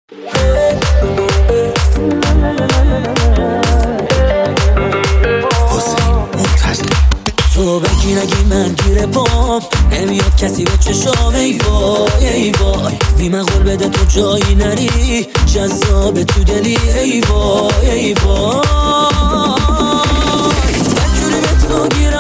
تو بگی نگی من گیره پام نمیاد کسی به چشام. ای وای ای وای بی من قول بده تو جایی نری جذاب تو دلی. ای وای ای وای من جوری به تو گیرم